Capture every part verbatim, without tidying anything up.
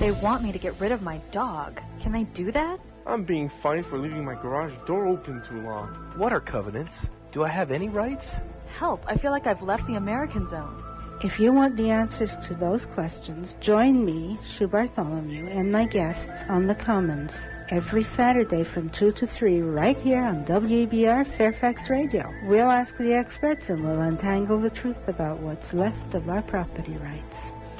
they want me to get rid of my dog. Can they do that? I'm being fined for leaving my garage door open too long. What are covenants? Do I have any rights? Help, I feel like I've left the American zone. If you want the answers to those questions, join me, Sue Bartholomew, and my guests on the Commons every Saturday from two to three right here on W A B R Fairfax Radio. We'll ask the experts and we'll untangle the truth about what's left of our property rights.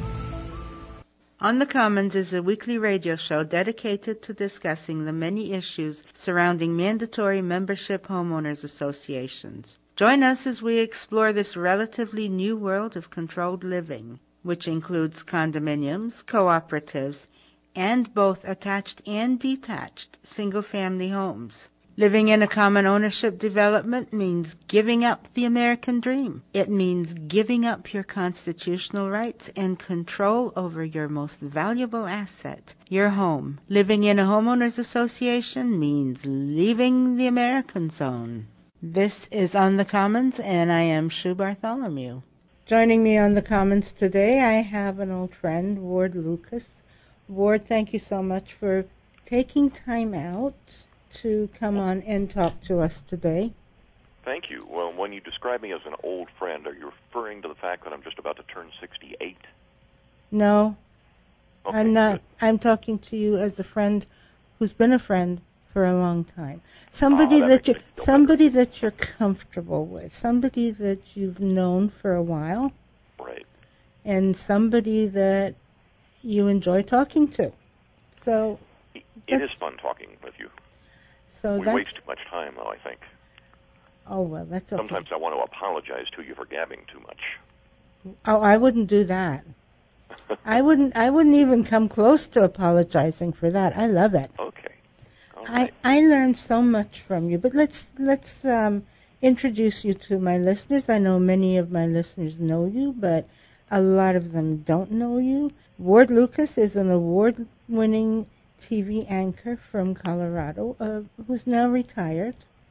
On the Commons is a weekly radio show dedicated to discussing the many issues surrounding mandatory membership homeowners associations. Join us as we explore this relatively new world of controlled living, which includes condominiums, cooperatives, and both attached and detached single-family homes. Living in a common ownership development means giving up the American dream. It means giving up your constitutional rights and control over your most valuable asset, your home. Living in a homeowners association means leaving the American zone. This is On the Commons, and I am Sue Bartholomew. Joining me on the Commons today, I have an old friend, Ward Lucas. Ward, thank you so much for taking time out to come on and talk to us today. Thank you. Well, when you describe me as an old friend, are you referring to the fact that I'm just about to turn sixty-eight? No, Okay, I'm not. good. I'm talking to you as a friend who's been a friend for a long time. Somebody Ah, that that makes you, me feel somebody that you're comfortable with, somebody that you've known for a while, Right. and somebody that you enjoy talking to. So, It That's- is fun talking with you. so we that's. waste too much time, though, I think. Oh well, that's okay. Sometimes I want to apologize to you for gabbing too much. Oh, I wouldn't do that. I wouldn't. I wouldn't even come close to apologizing for that. I love it. Okay. All I, right. I learned so much from you, but let's let's um, introduce you to my listeners. I know many of my listeners know you, but a lot of them don't know you. Ward Lucas is an award-winning T V anchor from Colorado, uh, who's now retired.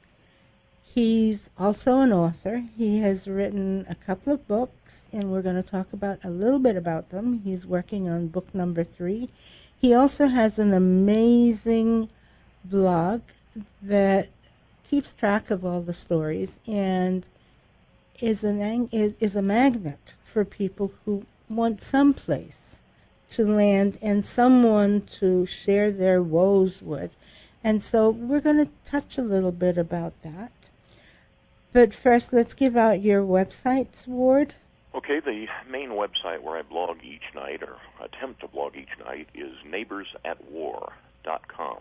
He's also an author. He has written a couple of books, and we're going to talk about a little bit about them. He's working on book number three. He also has an amazing blog that keeps track of all the stories and is an is, is a magnet for people who want some place to land and someone to share their woes with. And so we're going to touch a little bit about that. But first, let's give out your websites, Ward. Okay, the main website where I blog each night, or attempt to blog each night, is neighbors at war dot com.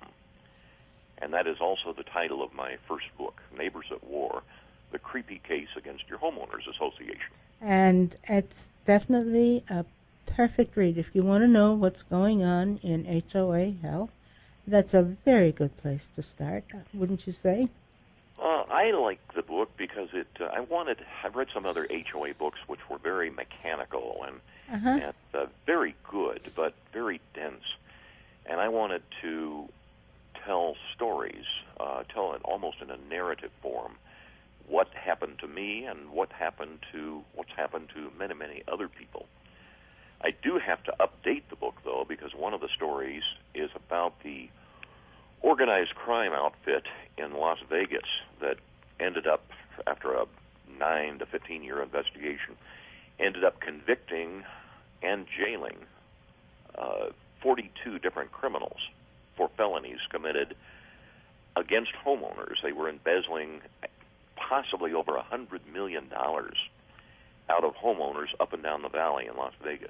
And that is also the title of my first book, Neighbors at War, The Creepy Case Against Your Homeowners Association. And it's definitely a perfect read. If you want to know what's going on in H O A hell, that's a very good place to start, wouldn't you say? Uh, I like the book because it. Uh, I wanted. I've read some other H O A books which were very mechanical and, Uh-huh. and uh, very good, but very dense. And I wanted to tell stories, uh, tell it almost in a narrative form, what happened to me and what happened to what's happened to many, many other people. I do have to update the book though, because one of the stories is about the organized crime outfit in Las Vegas that ended up, after a nine to fifteen year investigation, ended up convicting and jailing uh, forty-two different criminals for felonies committed against homeowners. They were embezzling possibly over one hundred million dollars out of homeowners up and down the valley in Las Vegas.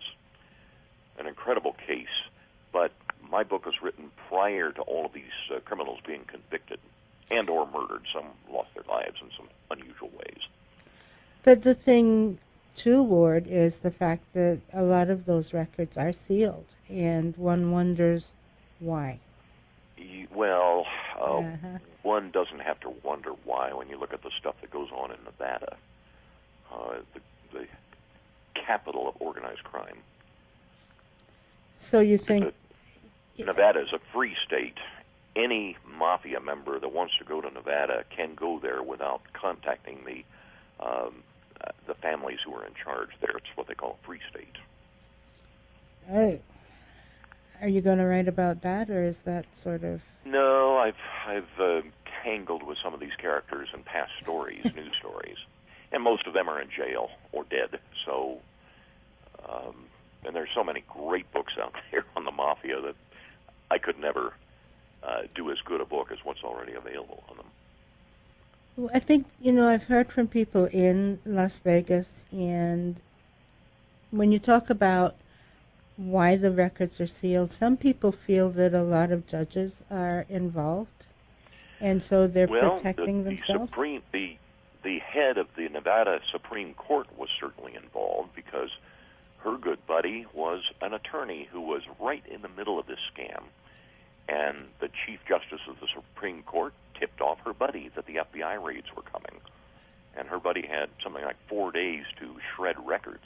An incredible case, but my book was written prior to all of these uh, criminals being convicted and or murdered. Some lost their lives in some unusual ways. But the thing, too, Ward, is the fact that a lot of those records are sealed, and one wonders why. Y- Well, uh, Uh-huh. one doesn't have to wonder why when you look at the stuff that goes on in Nevada, uh, the, the capital of organized crime. So you think... Nevada is a free state. Any mafia member that wants to go to Nevada can go there without contacting the um, uh, the families who are in charge there. It's what they call a free state. Oh, Are you going to write about that, or is that sort of... No, I've I've uh, tangled with some of these characters in past stories, news stories, and most of them are in jail or dead. So, um, and there's so many great books out there on the mafia that I could never uh, do as good a book as what's already available on them. Well, I think, you know, I've heard from people in Las Vegas, and when you talk about why the records are sealed, some people feel that a lot of judges are involved, and so they're well, protecting the, themselves. The, Supreme, the, the head of the Nevada Supreme Court was certainly involved because her good buddy was an attorney who was right in the middle of this scam, and the Chief Justice of the Supreme Court tipped off her buddy that the F B I raids were coming, and her buddy had something like four days to shred records.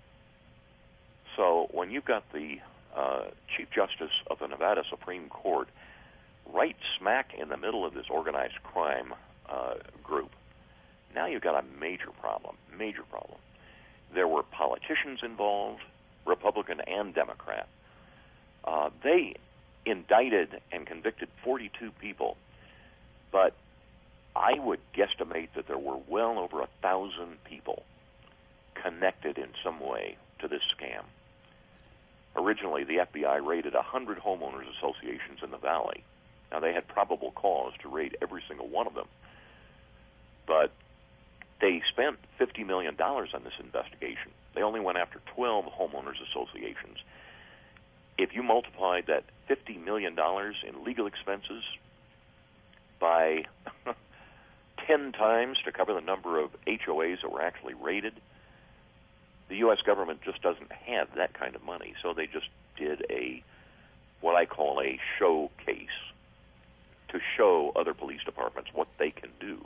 So when you've got the uh, Chief Justice of the Nevada Supreme Court right smack in the middle of this organized crime uh, group, now you've got a major problem, major problem. There were politicians involved, Republican and Democrat. Uh, they indicted and convicted forty-two people, but I would guesstimate that there were well over a thousand people connected in some way to this scam. Originally, the F B I raided one hundred homeowners associations in the valley. Now, they had probable cause to raid every single one of them, but they spent fifty million dollars on this investigation. They only went after twelve homeowners associations. If you multiplied that fifty million dollars in legal expenses by ten times to cover the number of H O As that were actually raided, the U S government just doesn't have that kind of money. So they just did a, what I call a showcase, to show other police departments what they can do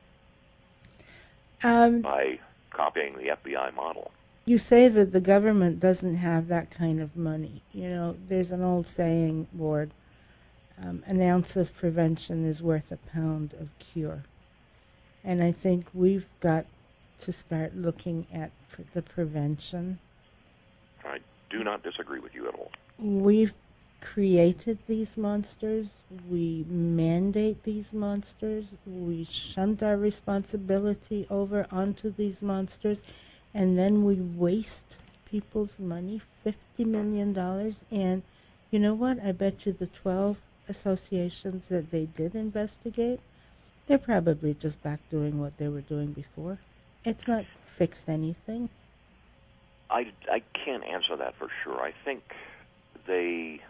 um, by copying the F B I model. You say that the government doesn't have that kind of money. You know, there's an old saying, Ward, um, an ounce of prevention is worth a pound of cure. And I think we've got to start looking at pr- the prevention. I do not disagree with you at all. We've created these monsters. We mandate these monsters. We shunt our responsibility over onto these monsters. And then we waste people's money, fifty million dollars. And you know what? I bet you the twelve associations that they did investigate, they're probably just back doing what they were doing before. It's not fixed anything. I, I can't answer that for sure. I think they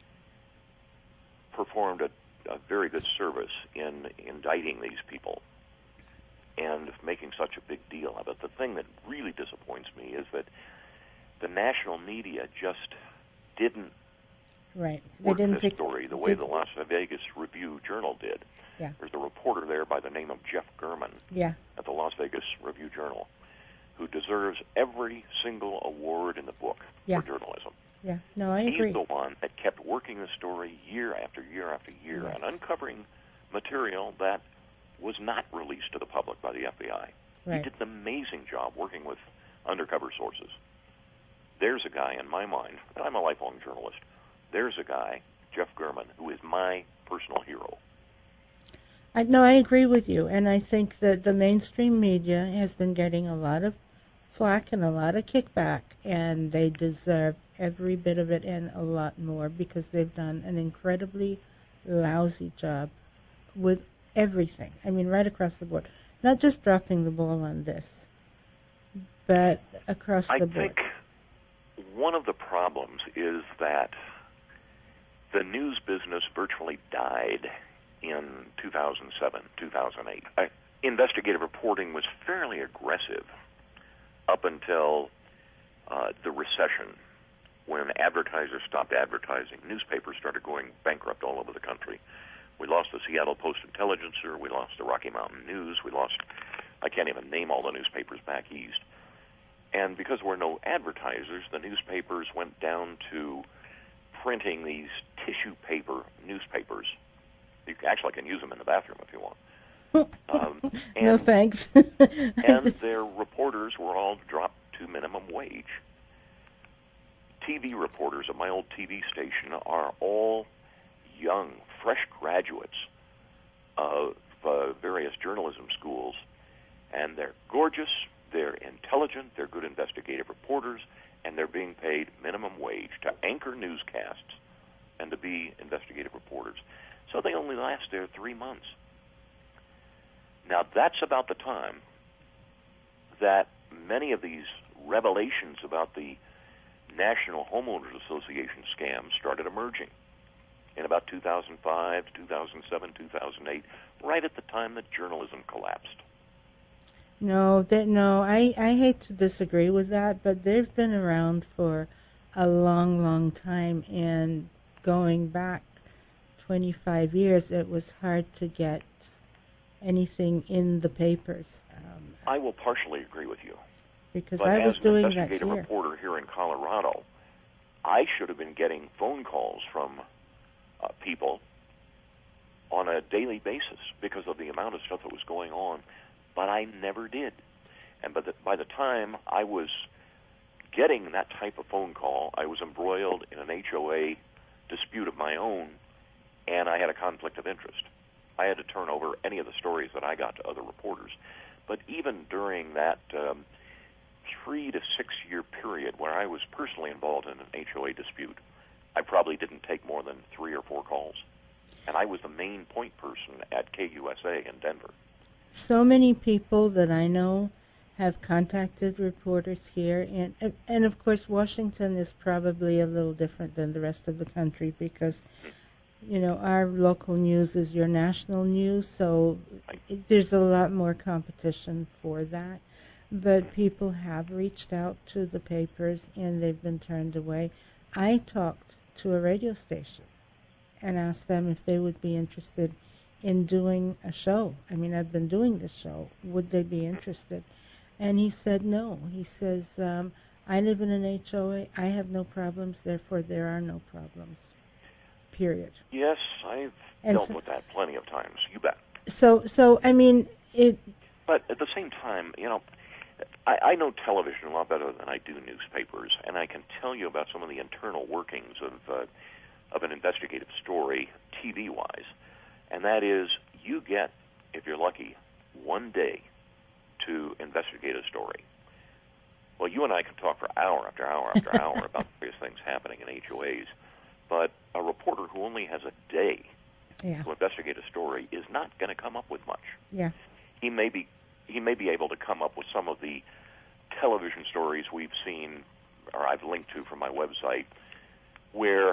performed a, a very good service in indicting these people and making such a big deal of it. The thing that really disappoints me is that the national media just didn't right. They work didn't this pick, story the way the Las Vegas Review-Journal did. Yeah. There's a reporter there by the name of Jeff German yeah. at the Las Vegas Review-Journal who deserves every single award in the book yeah. for journalism. Yeah, no, I agree. He's the one that kept working the story year after year after year yes. and uncovering material that was not released to the public by the F B I. Right. He did an amazing job working with undercover sources. There's a guy in my mind, and I'm a lifelong journalist, there's a guy, Jeff German, who is my personal hero. I, no, I agree with you, and I think that the mainstream media has been getting a lot of flack and a lot of kickback, and they deserve every bit of it and a lot more because they've done an incredibly lousy job with everything. I mean, right across the board. Not just dropping the ball on this, but across I the board. think one of the problems is that the news business virtually died in two thousand seven, two thousand eight. I, investigative reporting was fairly aggressive up until uh, the recession, when advertisers stopped advertising. Newspapers started going bankrupt all over the country. We lost the Seattle Post-Intelligencer. We lost the Rocky Mountain News. We lost, I can't even name all the newspapers back east. And because there were no advertisers, the newspapers went down to printing these tissue paper newspapers. You actually can use them in the bathroom if you want. Um, and, no thanks. and their reporters were all dropped to minimum wage. T V reporters at my old T V station are all young, fresh graduates of uh, various journalism schools, and they're gorgeous, they're intelligent, they're good investigative reporters, and they're being paid minimum wage to anchor newscasts and to be investigative reporters. So they only last there three months. Now, that's about the time that many of these revelations about the National Homeowners Association scams started emerging in about two thousand five, two thousand seven, two thousand eight, right at the time that journalism collapsed. No, that no, I, I hate to disagree with that, but they've been around for a long, long time, and going back twenty-five years, it was hard to get anything in the papers. Um, I will partially agree with you. Because but I was as doing an that investigative here. reporter here in Colorado, I should have been getting phone calls from uh, people on a daily basis because of the amount of stuff that was going on, but I never did. And by the, by the time I was getting that type of phone call, I was embroiled in an H O A dispute of my own, and I had a conflict of interest. I had to turn over any of the stories that I got to other reporters. But even during that um, three to six year period where I was personally involved in an H O A dispute, I probably didn't take more than three or four calls. And I was the main point person at K U S A in Denver. So many people that I know have contacted reporters here, and and of course Washington is probably a little different than the rest of the country because, you know, our local news is your national news, so it, there's a lot more competition for that. But people have reached out to the papers and they've been turned away. I talked to a radio station and asked them if they would be interested in doing a show. I mean, I've been doing this show. Would they be interested? And he said no. He says, um, I live in an H O A. I have no problems, therefore there are no problems. Period. Yes, I've And dealt so, with that plenty of times. You bet. So, so I mean, it. But at the same time, you know, I, I know television a lot better than I do newspapers, and I can tell you about some of the internal workings of uh, of an investigative story, T V-wise, and that is you get, if you're lucky, one day to investigate a story. Well, you and I can talk for hour after hour after hour about various things happening in H O As, but a reporter who only has a day Yeah. to investigate a story is not going to come up with much. Yeah. He may be he may be able to come up with some of the television stories we've seen, or I've linked to from my website, where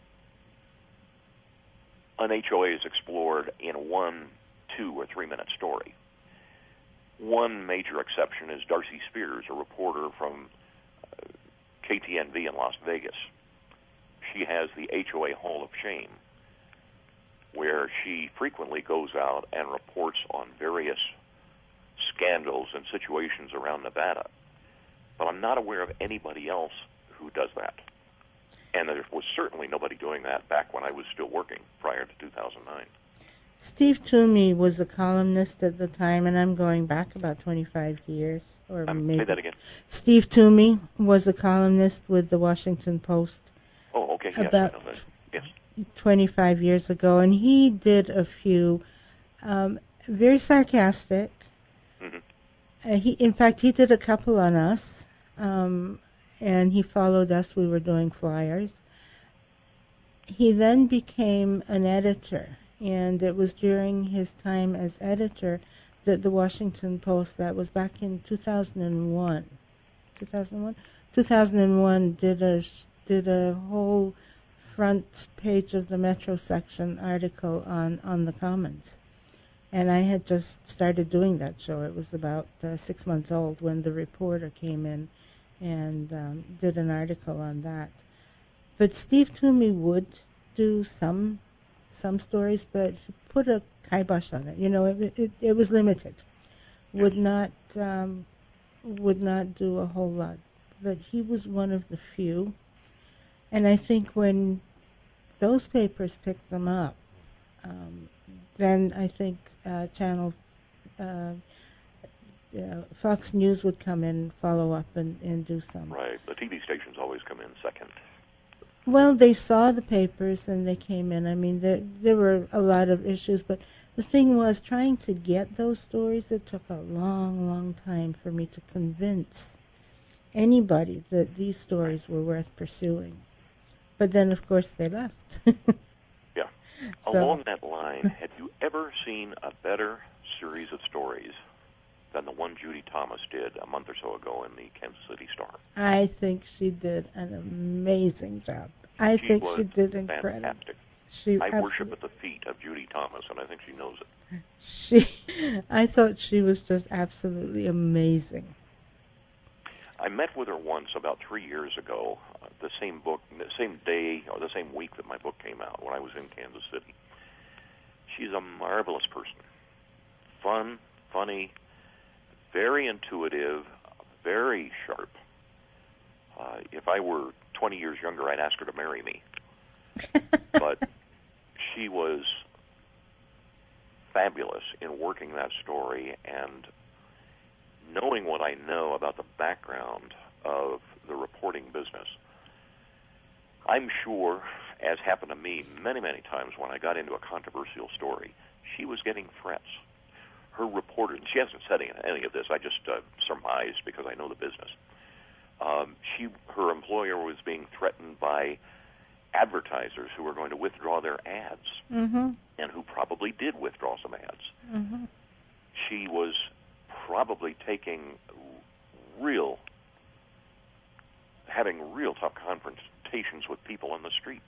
an H O A is explored in one, two, or three-minute story. One major exception is Darcy Spears, a reporter from uh, K T N V in Las Vegas. She has the H O A Hall of Shame, where she frequently goes out and reports on various scandals and situations around Nevada. But I'm not aware of anybody else who does that. And there was certainly nobody doing that back when I was still working prior to two thousand nine. Steve Toomey was a columnist at the time, and I'm going back about twenty-five years, or Um, maybe. say that again. Steve Toomey was a columnist with the Washington Post Oh, okay. Yes, about I know that. Yes. twenty-five years ago, and he did a few um, very sarcastic. Mm-hmm. Uh, he, in fact, he did a couple on us, um, and he followed us. We were doing flyers. He then became an editor, and it was during his time as editor that the Washington Post, that was back in two thousand one, two thousand one, two thousand one, did a did a whole front page of the Metro section article on on the Commons. And I had just started doing that show. It was about uh, six months old when the reporter came in and um, did an article on that. But Steve Toomey would do some some stories, but he put a kibosh on it. You know, it it, it was limited. Would not um, would not do a whole lot. But he was one of the few. And I think when those papers picked them up, um, then I think uh, Channel uh, uh, Fox News would come in and follow up and, and do some. Right. The T V stations always come in second. Well, they saw the papers and they came in. I mean, there there were a lot of issues, but the thing was trying to get those stories. It took a long, long time for me to convince anybody that these stories were worth pursuing. But then, of course, they left. Yeah. So, Along that line, have you ever seen a better series of stories than the one Judy Thomas did a month or so ago in the Kansas City Star? I think she did an amazing job. I She think was she did incredible. fantastic. She I absolutely- worship at the feet of Judy Thomas, and I think she knows it. She, I thought she was just absolutely amazing. I met with her once about three years ago, uh, the same book, the same day or the same week that my book came out when I was in Kansas City. She's a marvelous person. Fun, funny, very intuitive, very sharp. Uh, if I were twenty years younger, I'd ask her to marry me. But she was fabulous in working that story, and knowing what I know about the background of the reporting business, I'm sure, as happened to me many, many times when I got into a controversial story, she was getting threats. Her reporter, and she hasn't said any of this, I just uh, surmised because I know the business. Um, she, her employer was being threatened by advertisers who were going to withdraw their ads, Mm-hmm. and who probably did withdraw some ads. Mm-hmm. She was probably taking real, having real tough confrontations with people on the street.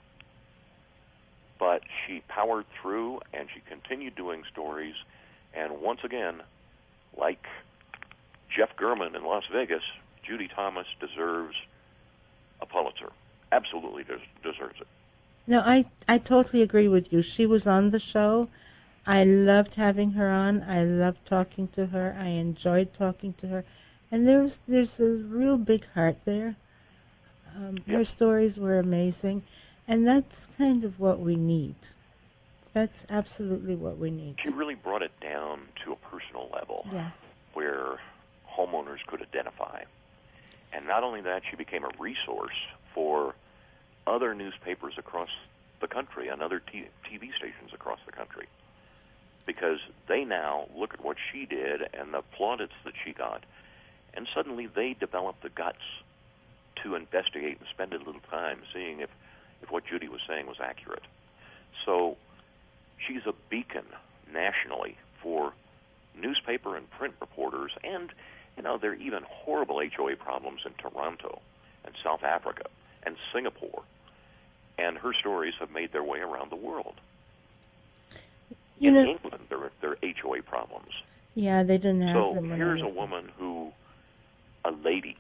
But she powered through, and she continued doing stories, and once again, like Jeff German in Las Vegas, Judy Thomas deserves a Pulitzer. Absolutely des- deserves it. No, I, I totally agree with you. She was on the show. I loved having her on. I loved talking to her. I enjoyed talking to her. And there's there's a real big heart there. Um, Yeah. Her stories were amazing. And that's kind of what we need. That's absolutely what we need. She really brought it down to a personal level Yeah. where homeowners could identify. And not only that, she became a resource for other newspapers across the country and other t- TV stations across the country, because they now look at what she did and the plaudits that she got, and suddenly they develop the guts to investigate and spend a little time seeing if, if what Judy was saying was accurate. So she's a beacon nationally for newspaper and print reporters, and, you know, there are even horrible H O A problems in Toronto and South Africa and Singapore, and her stories have made their way around the world. You In know, England, there are, there are H O A problems. yeah, they didn't have So them. when here's I a was- woman who, a lady,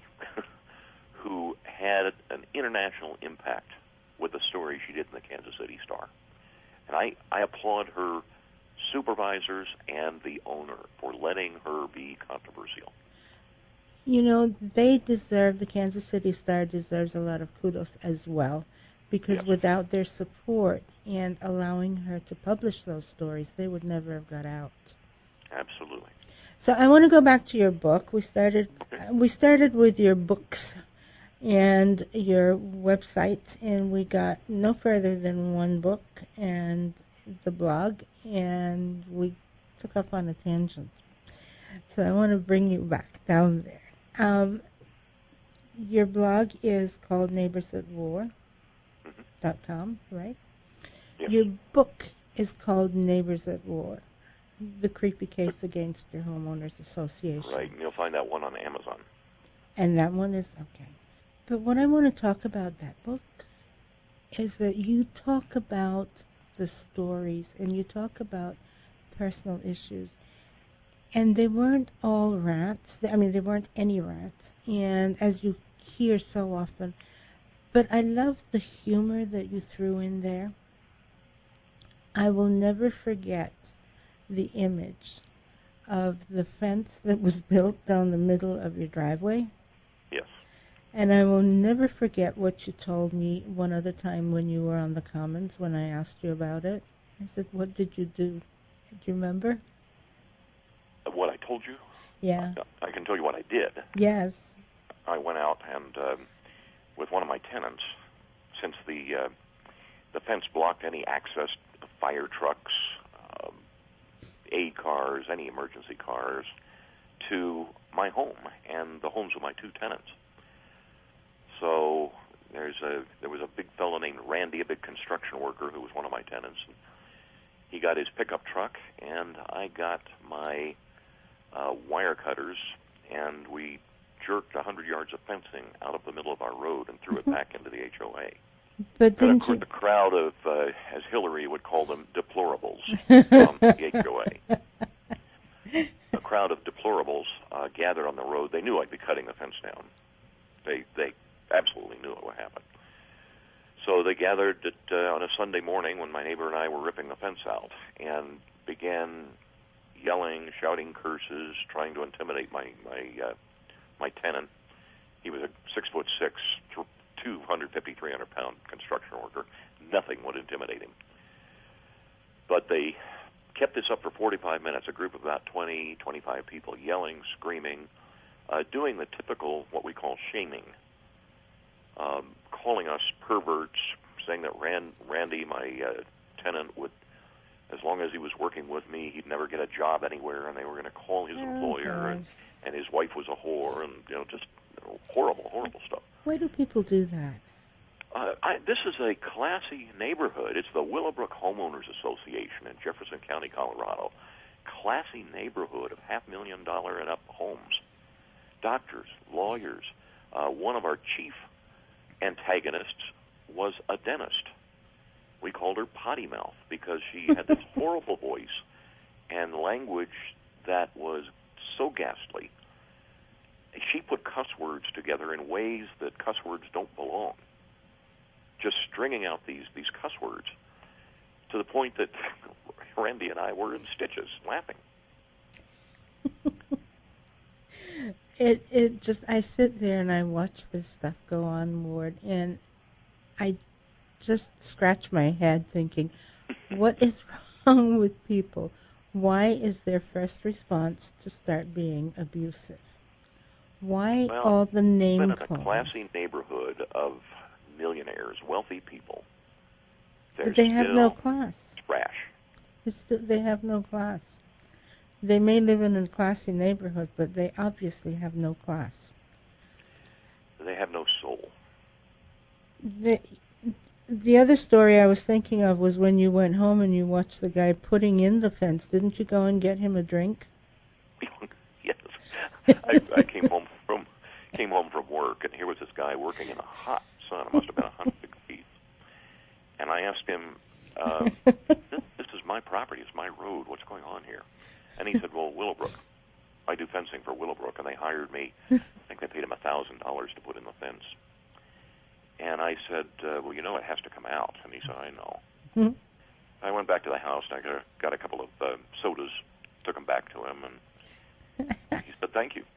who had an international impact with the story she did in the Kansas City Star. And I, I applaud her supervisors and the owner for letting her be controversial. You know, they deserve, the Kansas City Star deserves a lot of kudos as well, because Yes. without their support and allowing her to publish those stories, they would never have got out. Absolutely. So I want to go back to your book. We started, uh, we started with your books and your website, and we got no further than one book and the blog, and we took off on a tangent. So I want to bring you back down there. Um, your blog is called neighbors at war dot com, right? Yes. Your book is called Neighbors at War, The Creepy Case Against Your Homeowners Association. Right, and you'll find that one on Amazon. And that one is, okay. But what I want to talk about that book is that you talk about the stories and you talk about personal issues. And they weren't all rants. I mean, there weren't any rants. And as you hear so often, but I love the humor that you threw in there. I will never forget the image of the fence that was built down the middle of your driveway. Yes. And I will never forget what you told me one other time when you were on the Commons when I asked you about it. I said, what did you do? Do you remember? What I told you? Yeah. I can tell you what I did. Yes. I went out and, um, with one of my tenants, since the uh, the fence blocked any access to fire trucks, um, aid cars, any emergency cars, to my home and the homes of my two tenants. So there's a there was a big fellow named Randy, a big construction worker who was one of my tenants. And he got his pickup truck, and I got my uh, wire cutters, and we jerked one hundred yards of fencing out of the middle of our road and threw it back into the H O A. But And of didn't course, you? the crowd of, uh, as Hillary would call them, deplorables from the H O A. A crowd of deplorables uh, gathered on the road. They knew I'd be cutting the fence down. They they absolutely knew it would happen. So they gathered at, uh, on a Sunday morning when my neighbor and I were ripping the fence out and began yelling, shouting curses, trying to intimidate my my uh, my tenant. He was a six foot six, two hundred fifty, three hundred pound construction worker. Nothing would intimidate him. But they kept this up for forty-five minutes, a group of about twenty, twenty-five people yelling, screaming, uh, doing the typical what we call shaming, um, calling us perverts, saying that Rand, Randy, my uh, tenant, would, as long as he was working with me, he'd never get a job anywhere, and they were going to call his Oh, employer, and, and his wife was a whore, and, you know, just you know, horrible, horrible stuff. Why do people do that? Uh, I, this is a classy neighborhood. It's the Willowbrook Homeowners Association in Jefferson County, Colorado. Classy neighborhood of half million dollar and up homes. Doctors, lawyers. Uh, one of our chief antagonists was a dentist. We called her Potty Mouth because she had this horrible voice and language that was so ghastly. She put cuss words together in ways that cuss words don't belong. Just stringing out these, these cuss words to the point that Randy and I were in stitches laughing. It it just I sit there and I watch this stuff go on, Ward, and I just scratch my head thinking, what is wrong with people? Why is their first response to start being abusive? Why Well, all the name been in a calling? classy neighborhood of millionaires, wealthy people. But they have no class. Trash. It's still, they have no class. They may live in a classy neighborhood, but they obviously have no class. They have no soul. The, the other story I was thinking of was when you went home and you watched the guy putting in the fence. Didn't you go and get him a drink? Yes. I, I came home from came home from work, and here was this guy working in the hot sun. It must have been one hundred degrees. And I asked him, uh, this, this is my property. It's my road. What's going on here? And he said, well, Willowbrook. I do fencing for Willowbrook, and they hired me. I think they paid him one thousand dollars to put in the fence. And I said, uh, well, you know, it has to come out. And he said, I know. Hmm? I went back to the house, and I got a, got a couple of uh, sodas, took them back to him, and he said, thank you.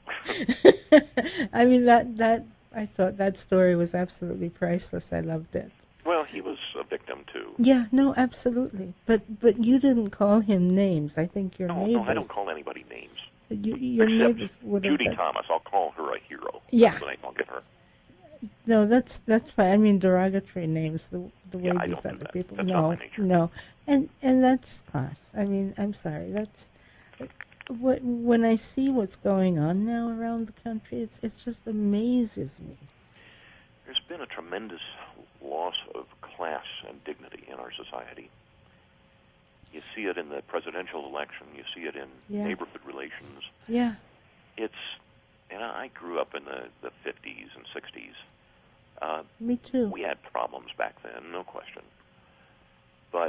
I mean, that, that I thought that story was absolutely priceless. I loved it. Well, he was a victim, too. Yeah, no, absolutely. But but you didn't call him names. I think your No, neighbors... no, I don't call anybody names. You, your Except neighbors would have... Judy Thomas. I'll call her a hero. Yeah. That's the name I'll give her. No, that's that's fine. I mean, derogatory names, the the way Yeah, I these don't do other that. people. That's no, not my nature. no, and and that's class. I mean, I'm sorry. That's what when I see what's going on now around the country, it's it just amazes me. There's been a tremendous loss of class and dignity in our society. You see it in the presidential election. You see it in Yeah. neighborhood relations. Yeah. It's, and I grew up in the, the fifties and sixties. Uh, Me too. we had problems back then, no question. But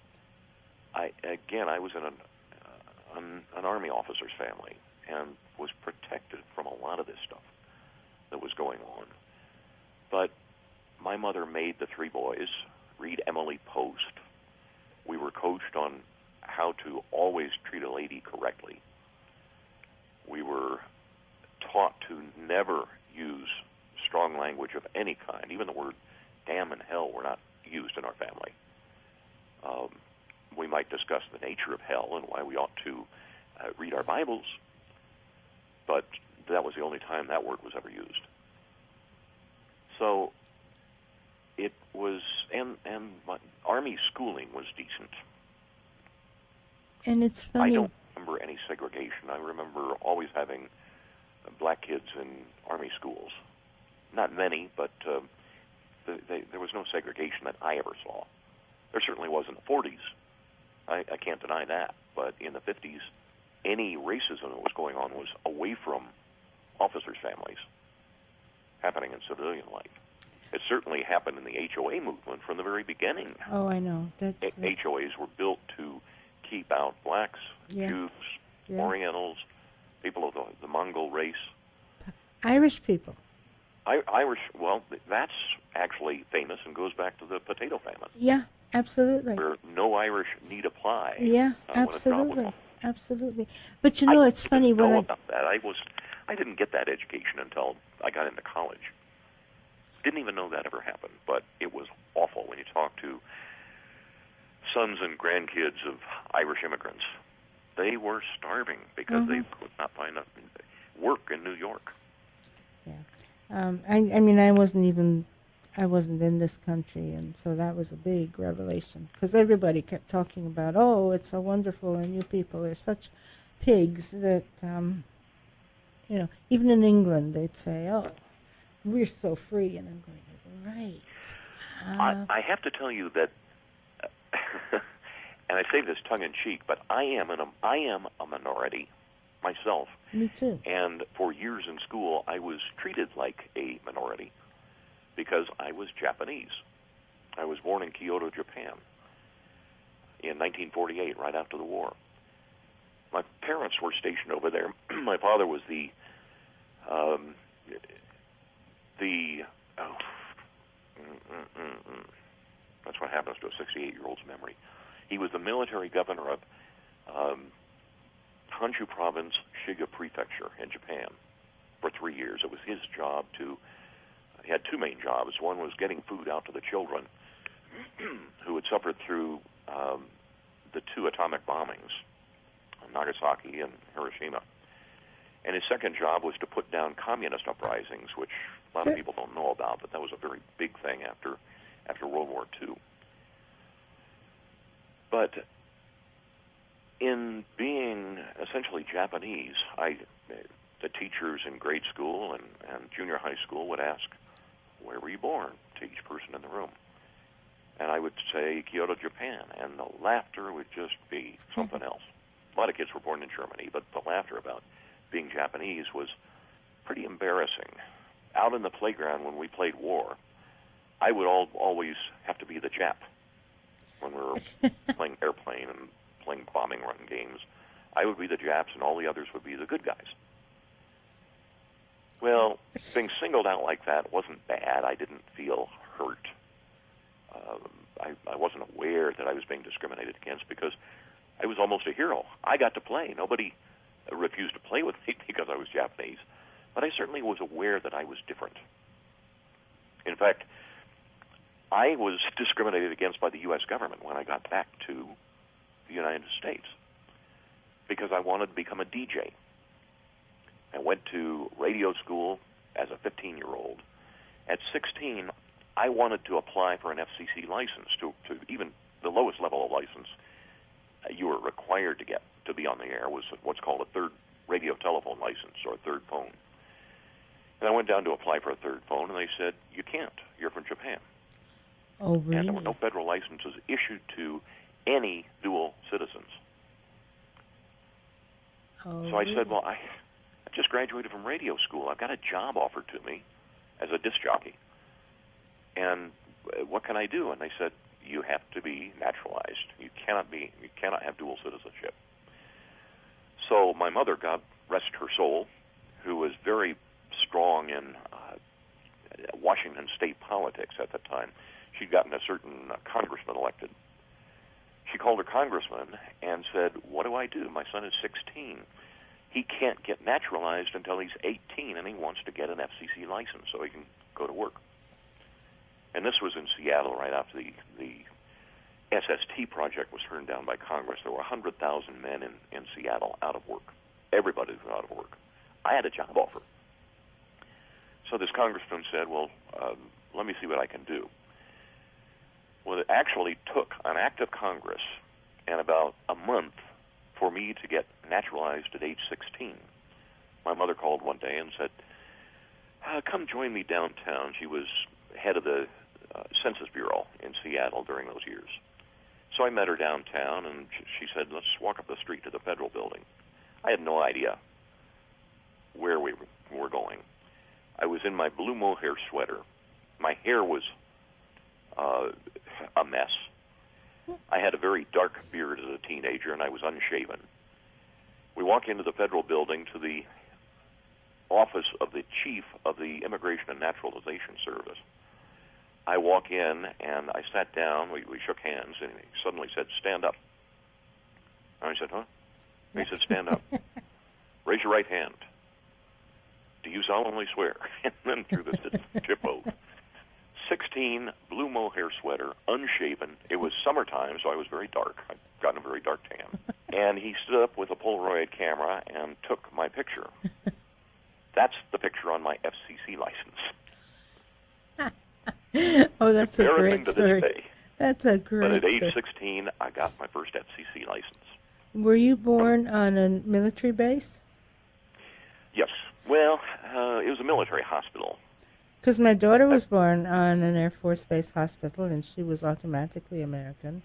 I, again, I was in an, uh, an, an Army officer's family and was protected from a lot of this stuff that was going on. But my mother made the three boys read Emily Post. We were coached on how to always treat a lady correctly. We were taught to never use strong language of any kind. Even the word damn and hell were not used in our family. Um, we might discuss the nature of hell and why we ought to uh, read our Bibles, but that was the only time that word was ever used. So it was, and and my Army schooling was decent. And it's funny. I don't remember any segregation. I remember always having uh, black kids in Army schools. Not many, but uh, the, they, there was no segregation that I ever saw. There certainly was in the forties. I, I can't deny that. But in the fifties, any racism that was going on was away from officers' families, happening in civilian life. It certainly happened in the H O A movement from the very beginning. Oh, I know. That's, that's... H O As were built to keep out blacks, yeah. Jews, yeah. Orientals, people of the, the Mongol race. Irish people. I, Irish, well, that's actually famous and goes back to the potato famine. Yeah, absolutely. Where no Irish need apply. Yeah, uh, absolutely. Absolutely. But you know, I it's funny didn't when know I... about that. I was, I didn't get that education until I got into college. Didn't even know that ever happened, but it was awful when you talk to sons and grandkids of Irish immigrants. They were starving because mm-hmm. they could not find work in New York. Yeah. Um, I, I mean, I wasn't even, I wasn't in this country, and so that was a big revelation. Because everybody kept talking about, oh, it's so wonderful, and you people are such pigs that, um, you know, even in England they'd say, oh, we're so free, and I'm going, right. Uh, I, I have to tell you that, and I say this tongue-in-cheek, but I am an I am a minority myself. Me too. And for years in school, I was treated like a minority because I was Japanese. I was born in Kyoto, Japan, in nineteen forty-eight, right after the war. My parents were stationed over there. My father was the um, the oh, mm, mm, mm, mm. That's what happens to a sixty-eight-year-old's memory. He was the military governor of um, Honshu Province, Shiga Prefecture in Japan for three years. It was his job to, he had two main jobs. One was getting food out to the children who had suffered through um, the two atomic bombings, Nagasaki and Hiroshima. And his second job was to put down communist uprisings, which a lot of people don't know about, but that was a very big thing after after World War Two. But in being essentially Japanese, I, the teachers in grade school and, and junior high school would ask, where were you born, to each person in the room? And I would say Kyoto, Japan, and the laughter would just be something else. A lot of kids were born in Germany, but the laughter about being Japanese was pretty embarrassing. Out in the playground when we played war, I would all, always have to be the Jap when we were playing airplane and playing bombing run games. I would be the Japs and all the others would be the good guys. Well, being singled out like that wasn't bad. I didn't feel hurt. Uh, I, I wasn't aware that I was being discriminated against because I was almost a hero. I got to play. Nobody refused to play with me because I was Japanese. But I certainly was aware that I was different. In fact, I was discriminated against by the U S government when I got back to the United States because I wanted to become a D J. I went to radio school as a fifteen-year-old. At sixteen, I wanted to apply for an F C C license, to, to even the lowest level of license you were required to get to be on the air was what's called a third radio telephone license or a third phone. And I went down to apply for a third phone, and they said, you can't. You're from Japan. Oh, really? And there were no federal licenses issued to any dual citizens. Oh, so I really? said, well, I, I just graduated from radio school. I've got a job offered to me as a disc jockey. And what can I do? And they said, you have to be naturalized. You cannot be, you cannot have dual citizenship. So my mother, God rest her soul, who was very strong in uh, Washington state politics at the time, she'd gotten a certain uh, congressman elected. She called her congressman and said, what do I do? My son is sixteen. He can't get naturalized until he's eighteen, and he wants to get an F C C license so he can go to work. And this was in Seattle right after the, the S S T project was turned down by Congress. There were one hundred thousand men in, in Seattle out of work. Everybody was out of work. I had a job offer. So this congressman said, well, um, let me see what I can do. Well, it actually took an act of Congress and about a month for me to get naturalized at age sixteen. My mother called one day and said, uh, come join me downtown. She was head of the uh, Census Bureau in Seattle during those years. So I met her downtown, and she said, let's walk up the street to the Federal Building. I had no idea where we were going. I was in my blue mohair sweater. My hair was uh, a mess. I had a very dark beard as a teenager, and I was unshaven. We walk into the Federal Building to the office of the chief of the Immigration and Naturalization Service. I walk in, and I sat down. We, we shook hands, and he suddenly said, stand up. And I said, huh? And he said, stand up. Raise your right hand. Do you solemnly swear? And then threw this chip oath. sixteen, blue mohair sweater, unshaven. It was summertime, so I was very dark. I'd gotten a very dark tan. And he stood up with a Polaroid camera and took my picture. That's the picture on my F C C license. Oh, that's a great to story. This day. That's a great But at age story. sixteen, I got my first F C C license. Were you born on a military base? Yes. Well, uh, it was a military hospital. Because my daughter was born on an Air Force Base hospital, and she was automatically American.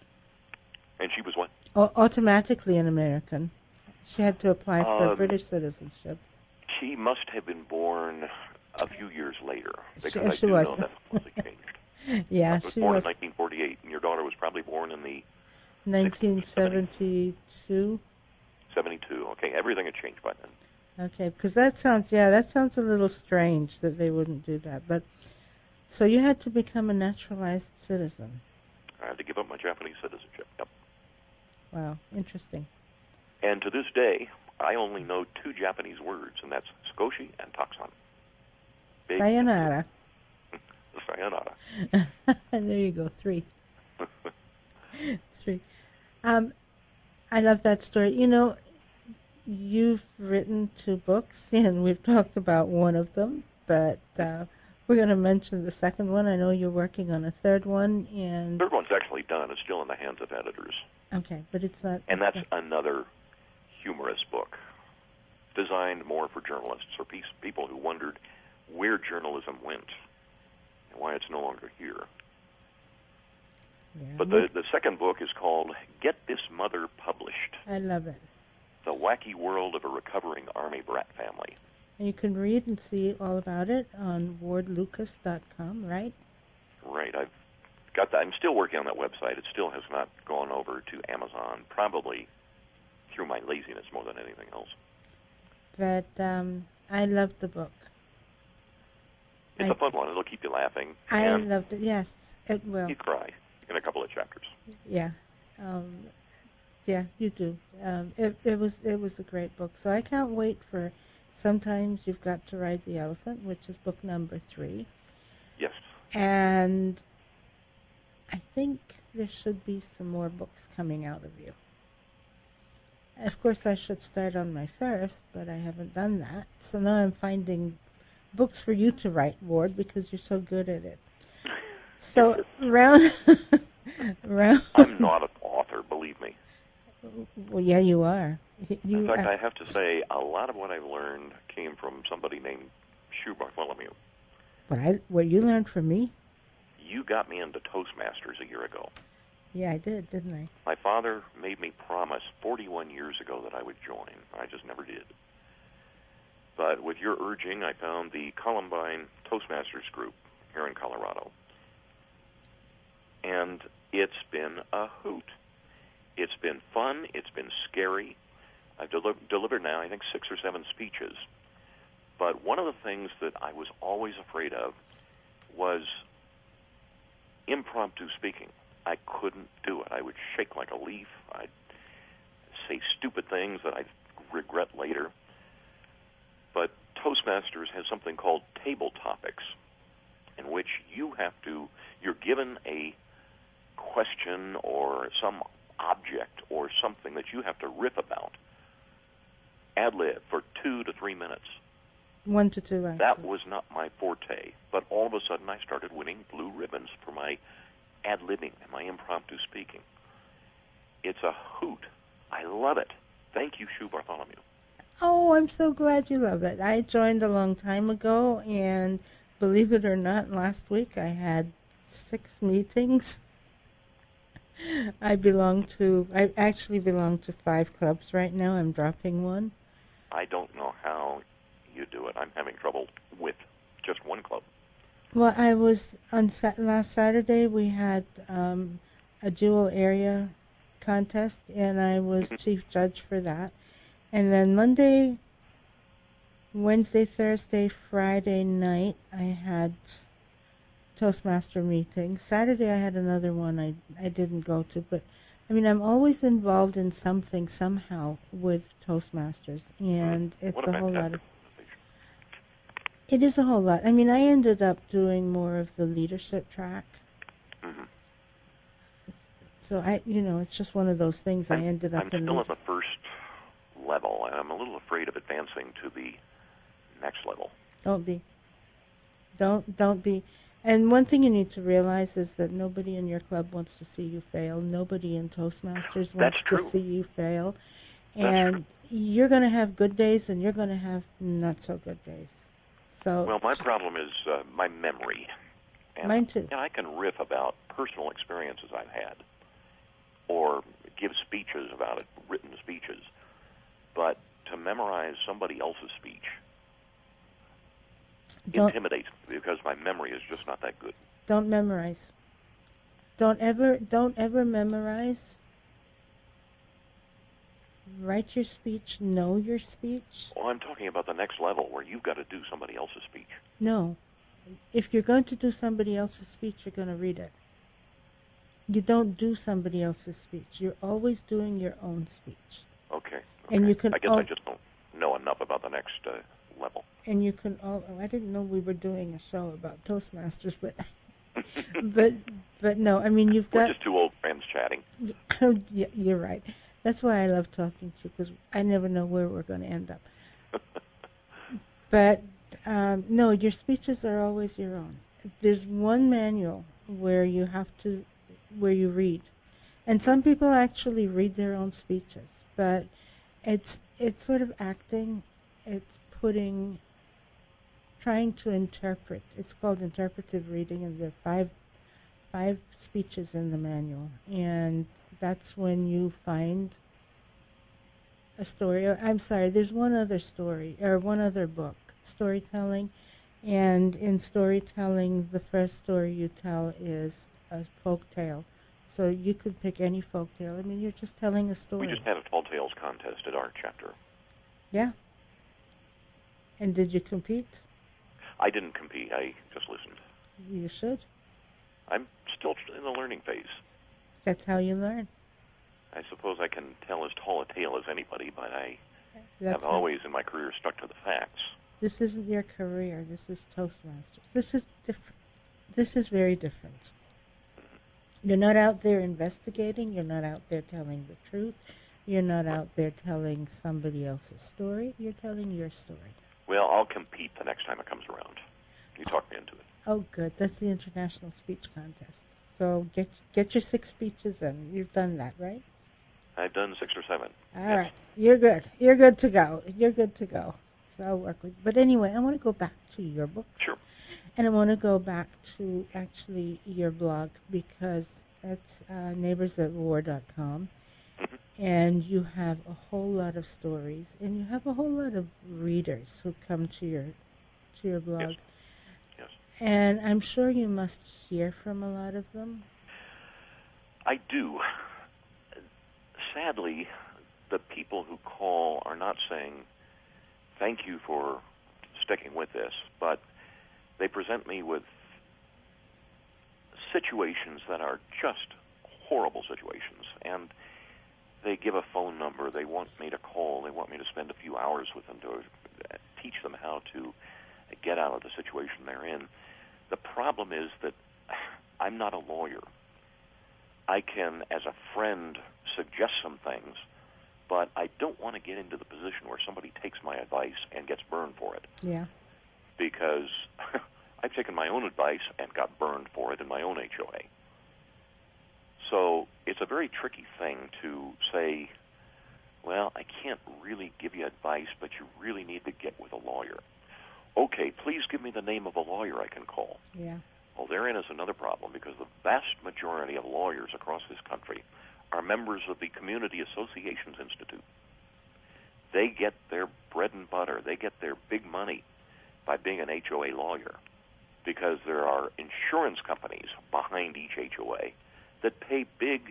And she was what? O- automatically an American. She had to apply for Um, British citizenship. She must have been born a few years later, because She- I she do was. know that policy changed. Yeah, I was she born was in nineteen forty-eight, and your daughter was probably born in the nineteen seventy-two. seventy-two. Okay, everything had changed by then. Okay, because that sounds, yeah, that sounds a little strange that they wouldn't do that. But so you had to become a naturalized citizen. I had to give up my Japanese citizenship. Yep. Wow, interesting. And to this day, I only know two Japanese words, and that's Skoshi and Taksan. Big Sayonara. Sayonara. There you go, three. Three. Um, I love that story. You know, you've written two books, and we've talked about one of them, but uh, we're going to mention the second one. I know you're working on a third one, and Third one's actually done. It's still in the hands of editors. okay, but it's not. And that's another humorous book designed more for journalists or pe- people who wondered where journalism went and why it's no longer here. Yeah, But the, the second book is called Get This Mother Published, I love it. The Wacky World of a Recovering Army Brat Family. And you can read and see all about it on ward lucas dot com, right? Right. I've got that. I'm still working on that website. It still has not gone over to Amazon, probably through my laziness more than anything else. But um, I love the book. It's I, a fun one. It'll keep you laughing. I and loved it. Yes, it will. you cry in a couple of chapters. Yeah, um, yeah, you do. Um, it, it was it was a great book. So I can't wait for. Sometimes You've Got to Ride the Elephant, which is book number three. Yes. And I think there should be some more books coming out of you. Of course, I should start on my first, but I haven't done that. So now I'm finding books for you to write, Ward, because you're so good at it. So round, round. I'm not an author, believe me. Well, yeah, you are. You, In fact, uh, I have to say, a lot of what I've learned came from somebody named Hugh Bartholomew. What I what you learned from me? You got me into Toastmasters a year ago. Yeah, I did, didn't I? My father made me promise forty-one years ago that I would join. I just never did. But with your urging, I found the Columbine Toastmasters group here in Colorado. And it's been a hoot. It's been fun. It's been scary. I've deli- delivered now, I think, six or seven speeches. But one of the things that I was always afraid of was impromptu speaking. I couldn't do it. I would shake like a leaf. I'd say stupid things that I'd regret later. But Toastmasters has something called table topics, in which you have to, you're given a question or some object or something that you have to riff about. ad lib for two to three minutes. One to two, right? That was not my forte, but all of a sudden I started winning blue ribbons for my ad-libbing and my impromptu speaking. It's a hoot. I love it. Thank you, Shu Bartholomew. Oh, I'm so glad you love it. I joined a long time ago, and believe it or not, last week I had six meetings. I belong to, I actually belong to five clubs right now. I'm dropping one. I don't know how you do it. I'm having trouble with just one club. Well, I was, on sa- last Saturday we had um, a dual area contest, and I was chief judge for that. And then Monday, Wednesday, Thursday, Friday night, I had Toastmaster meetings. Saturday, I had another one I, I didn't go to. But, I mean, I'm always involved in something somehow with Toastmasters. And it's what a, a whole lot of... organization. It is a whole lot. I mean, I ended up doing more of the leadership track. Mm-hmm. So, I, you know, it's just one of those things. I'm, I ended up I'm in... still at the first level, and I'm a little afraid of advancing to the next level. Don't be. Don't don't be. And one thing you need to realize is that nobody in your club wants to see you fail. Nobody in Toastmasters wants to see you fail. And you're going to have good days, and you're going to have not so good days. So. Well, my problem is uh, my memory. And, mine too. And I can riff about personal experiences I've had, or give speeches about it, written speeches. But to memorize somebody else's speech don't, intimidates me because my memory is just not that good. Don't memorize. Don't ever, don't ever memorize. Write your speech. Know your speech. Well, I'm talking about the next level where you've got to do somebody else's speech. No. If you're going to do somebody else's speech, you're going to read it. You don't do somebody else's speech. You're always doing your own speech. Okay. okay. And you can. I guess al- I just don't know enough about the next uh, level. And you can. All, oh, I didn't know we were doing a show about Toastmasters, but, but, but no. I mean, you've We're got. just two old friends chatting. Yeah, you're right. That's why I love talking to you, because I never know where we're going to end up. But um, no, your speeches are always your own. There's one manual where you have to, where you read, and some people actually read their own speeches. But it's it's sort of acting. It's putting, trying to interpret. It's called interpretive reading, and there are five five speeches in the manual, and that's when you find a story. I'm sorry, there's one other story, or one other book, storytelling, and in storytelling, the first story you tell is a folk tale. So you could pick any folk tale. I mean, you're just telling a story. We just had a Tall Tales contest at our chapter. Yeah. And did you compete? I didn't compete. I just listened. You should. I'm still in the learning phase. That's how you learn. I suppose I can tell as tall a tale as anybody, but I That's have how- always in my career stuck to the facts. This isn't your career. This is Toastmasters. This is different. This is very different. You're not out there investigating. You're not out there telling the truth. You're not out there telling somebody else's story. You're telling your story. Well, I'll compete the next time it comes around. You talk me into it. Oh, good. That's the International Speech Contest. So get get your six speeches in. You've done that, right? I've done six or seven. All yes. right. You're good. You're good to go. You're good to go. So I'll work with you. But anyway, I want to go back to your book. Sure. And I want to go back to actually your blog, because it's uh, neighbors at war dot com. Mm-hmm. And you have a whole lot of stories, and you have a whole lot of readers who come to your to your blog. Yes. Yes. And I'm sure you must hear from a lot of them. I do. Sadly, the people who call are not saying, thank you for sticking with this, but they present me with situations that are just horrible situations, and they give a phone number, they want me to call, they want me to spend a few hours with them to teach them how to get out of the situation they're in. The problem is that I'm not a lawyer. I can, as a friend, suggest some things, but I don't want to get into the position where somebody takes my advice and gets burned for it. Yeah. Because I've taken my own advice and got burned for it in my own H O A. So it's a very tricky thing to say, well, I can't really give you advice, but you really need to get with a lawyer. Okay, please give me the name of a lawyer I can call. Yeah. Well, therein is another problem, because the vast majority of lawyers across this country are members of the Community Associations Institute. They get their bread and butter, they get their big money by being an H O A lawyer, because there are insurance companies behind each H O A that pay big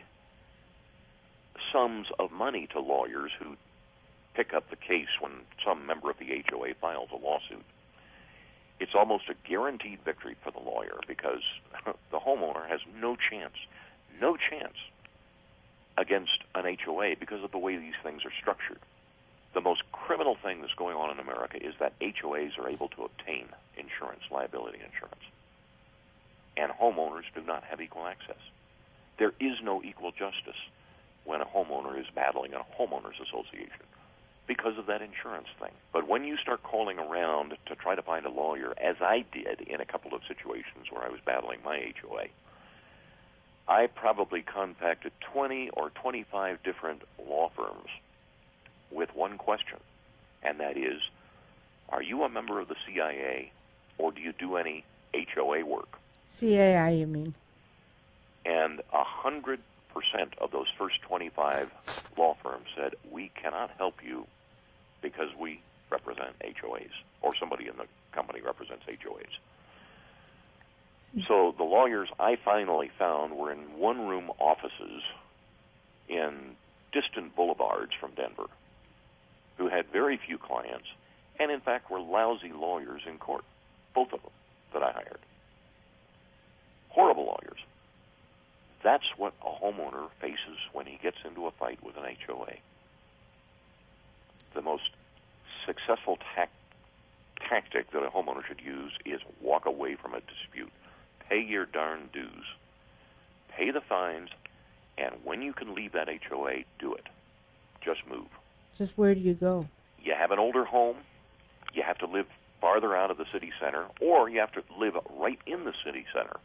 sums of money to lawyers who pick up the case when some member of the H O A files a lawsuit. It's almost a guaranteed victory for the lawyer, because the homeowner has no chance, no chance against an H O A because of the way these things are structured. The most criminal thing that's going on in America is that H O As are able to obtain insurance, liability insurance, and homeowners do not have equal access. There is no equal justice when a homeowner is battling a homeowners association because of that insurance thing. But when you start calling around to try to find a lawyer, as I did in a couple of situations where I was battling my H O A, I probably contacted twenty or twenty-five different law firms with one question, and that is, are you a member of the C I A, or do you do any H O A work? C A I, you mean? And a hundred percent of those first twenty-five law firms said, we cannot help you because we represent H O As, or somebody in the company represents H O As. So the lawyers I finally found were in one-room offices in distant boulevards from Denver, who had very few clients, and in fact were lousy lawyers in court, both of them that I hired. Horrible lawyers. That's what a homeowner faces when he gets into a fight with an H O A. The most successful tac- tactic that a homeowner should use is walk away from a dispute. Pay your darn dues. Pay the fines, and when you can leave that H O A, do it. Just move. Just where do you go? You have an older home, you have to live farther out of the city center, or you have to live right in the city center,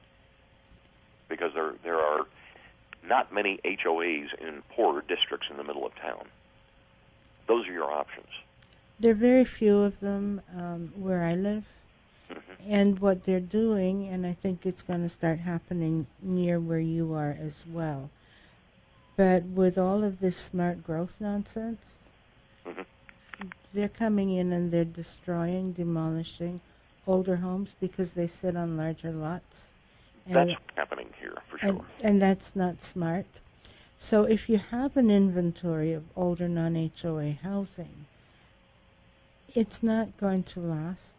because there there are not many H O As in poorer districts in the middle of town. Those are your options. There are very few of them um, where I live. Mm-hmm. And what they're doing, and I think it's going to start happening near where you are as well, but with all of this smart growth nonsense, mm-hmm. they're coming in and they're destroying, demolishing older homes because they sit on larger lots. And, that's happening here, for sure. And, and that's not smart. So if you have an inventory of older non-H O A housing, it's not going to last,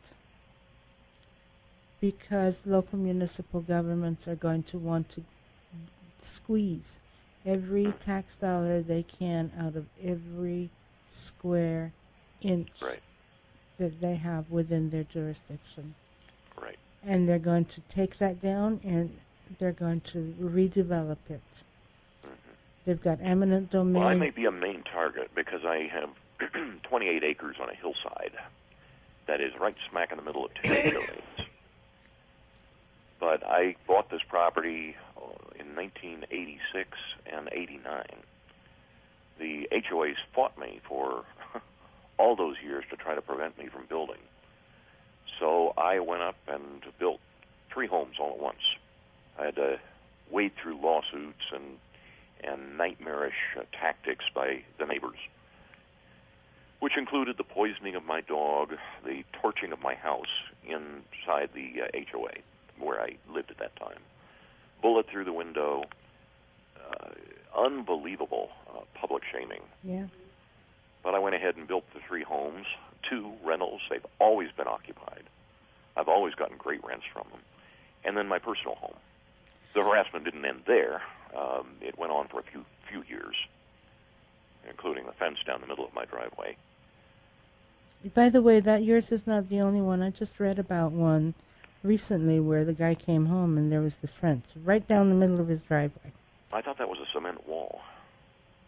because local municipal governments are going to want to squeeze every tax dollar they can out of every square inch right. that they have within their jurisdiction. Right. And they're going to take that down and they're going to redevelop it. Mm-hmm. They've got eminent domain. Well, I may be a main target because I have twenty-eight acres on a hillside that is right smack in the middle of two H O As. But I bought this property in nineteen eighty-six and eighty-nine. The H O As fought me for all those years to try to prevent me from building. So I went up and built three homes all at once. I had to wade through lawsuits and, and nightmarish uh, tactics by the neighbors, which included the poisoning of my dog, the torching of my house inside the uh, H O A, where I lived at that time, bullet through the window, uh, unbelievable uh, public shaming. Yeah. But I went ahead and built the three homes, two rentals. They've always been occupied. I've always gotten great rents from them. And then my personal home. The harassment didn't end there. Um, it went on for a few few years, including the fence down the middle of my driveway. By the way, that yours is not the only one. I just read about one recently where the guy came home and there was this fence right down the middle of his driveway. I thought that was a cement wall.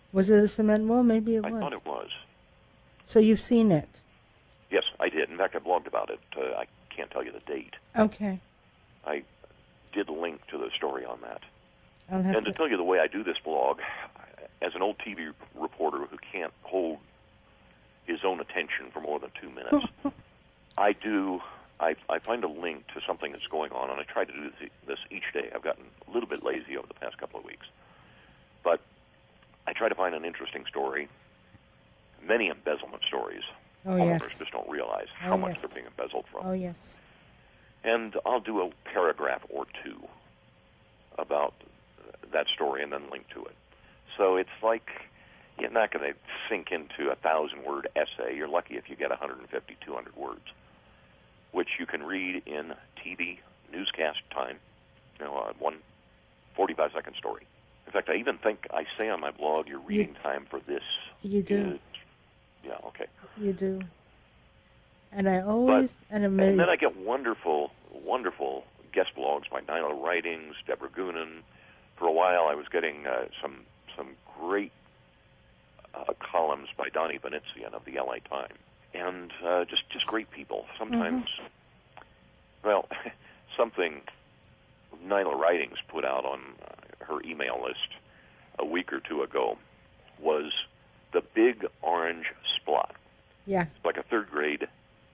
Was it a cement wall? Maybe it I was. I thought it was. So you've seen it? Yes, I did. In fact, I blogged about it. Uh, I can't tell you the date. Okay. I did link to the story on that. I'll have And to to... tell you the way I do this blog, as an old T V reporter who can't hold his own attention for more than two minutes, I do, I, I find a link to something that's going on, and I try to do this each day. I've gotten a little bit lazy over the past couple of weeks. But I try to find an interesting story, many embezzlement stories. Oh, Homeowners yes. just don't realize Oh, how much yes. they're being embezzled from. Oh, yes. And I'll do a paragraph or two about that story and then link to it. So it's like you're not going to sink into a thousand-word essay. You're lucky if you get one hundred fifty, two hundred words, which you can read in T V newscast time, you know, uh, one forty-five second story. In fact, I even think I say on my blog, your reading You- time for this You do. is, yeah, okay. You do. And I always am amazed. And then I get wonderful, wonderful guest blogs by Nyla Writings, Deborah Goonan. For a while, I was getting uh, some some great uh, columns by Donnie Benetsian of the L A Times, and uh, just just great people. Sometimes, Mm-hmm. well, something Nyla Writings put out on uh, her email list a week or two ago was the Big Orange Splot. Yeah. It's like a third grade,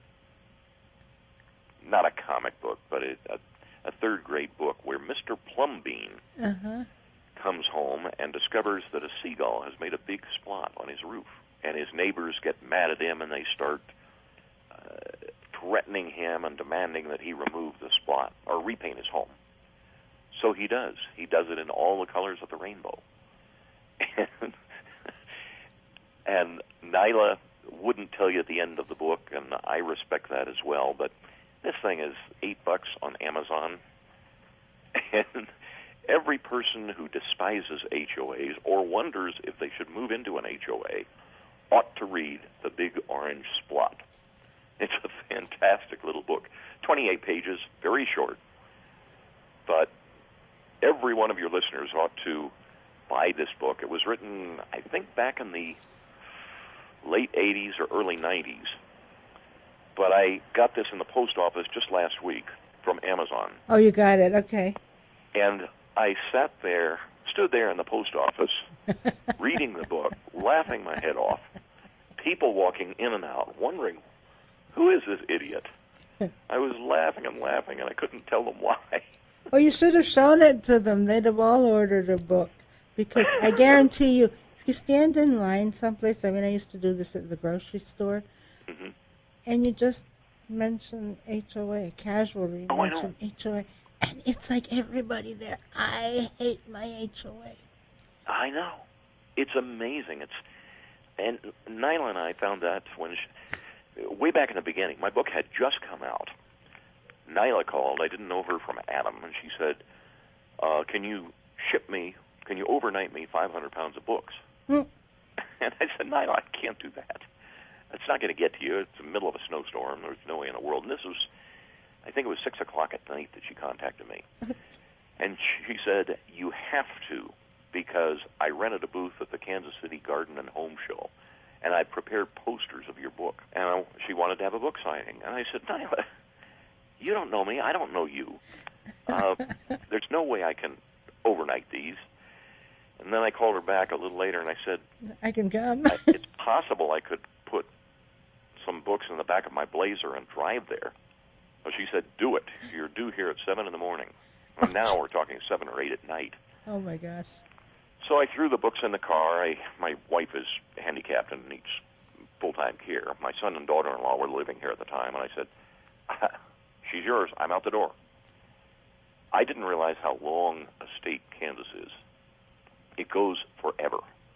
not a comic book, but a, a, a third grade book where Mister Plumbean Uh-huh. comes home and discovers that a seagull has made a big splot on his roof. And his neighbors get mad at him, and they start uh, threatening him and demanding that he remove the splot or repaint his home. So he does. He does it in all the colors of the rainbow. And, and Nyla wouldn't tell you at the end of the book, and I respect that as well, but this thing is eight bucks on Amazon. And every person who despises H O As or wonders if they should move into an H O A ought to read The Big Orange Splot. It's a fantastic little book. twenty-eight pages, very short. But every one of your listeners ought to buy this book. It was written, I think, back in the late eighties or early nineties. But I got this in the post office just last week from Amazon. Oh, you got it. Okay. And I sat there, stood there in the post office, reading the book, laughing my head off, people walking in and out, wondering, who is this idiot? I was laughing and laughing, and I couldn't tell them why. Oh, you should have shown it to them. They'd have all ordered a book. Because I guarantee you, if you stand in line someplace, I mean, I used to do this at the grocery store, Mm-hmm. and you just mention H O A, casually Oh, I mention H O A, and it's like everybody there, I hate my H O A. I know. It's amazing. It's and Nyla and I found that when she, way back in the beginning, my book had just come out. Nyla called. I didn't know her from Adam, and she said, uh, "Can you ship me? Can you overnight me five hundred pounds of books?" Hmm. And I said, "Nyla, I can't do that. It's not going to get to you. It's the middle of a snowstorm. There's no way in the world." And this was, I think it was six o'clock at night that she contacted me, and she said, "You have to." Because I rented a booth at the Kansas City Garden and Home Show, and I prepared posters of your book. And I, she wanted to have a book signing. And I said, Nyla, you don't know me. I don't know you. Uh, there's no way I can overnight these. And then I called her back a little later, and I said, I can come. it's possible I could put some books in the back of my Blazer and drive there. Well, she said, do it. You're due here at seven in the morning. And now we're talking seven or eight at night. Oh, my gosh. So I threw the books in the car. I, my wife is handicapped and needs full-time care. My son and daughter-in-law were living here at the time, and I said, she's yours. I'm out the door. I didn't realize how long a state Kansas is. It goes forever.